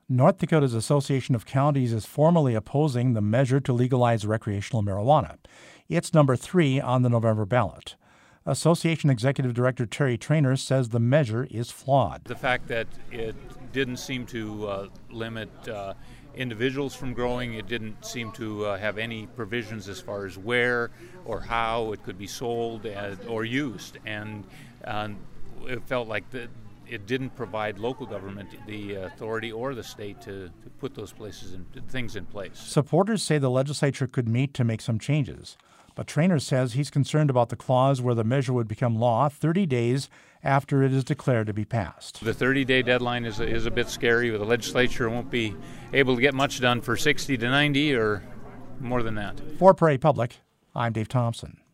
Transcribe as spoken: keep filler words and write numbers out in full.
North Dakota's Association of Counties is formally opposing the measure to legalize recreational marijuana. It's number three on the November ballot. Association Executive Director Terry Traynor says the measure is flawed. The fact that it didn't seem to uh, limit uh, individuals from growing, it didn't seem to uh, have any provisions as far as where or how it could be sold as, or used, and uh, it felt like the it didn't provide local government the authority or the state to, to put those places and things in place. Supporters say the legislature could meet to make some changes, but Traynor says he's concerned about the clause where the measure would become law thirty days after it is declared to be passed. The thirty-day deadline is a, is a bit scary. The legislature won't be able to get much done for sixty to ninety or more than that. For Prairie Public, I'm Dave Thompson.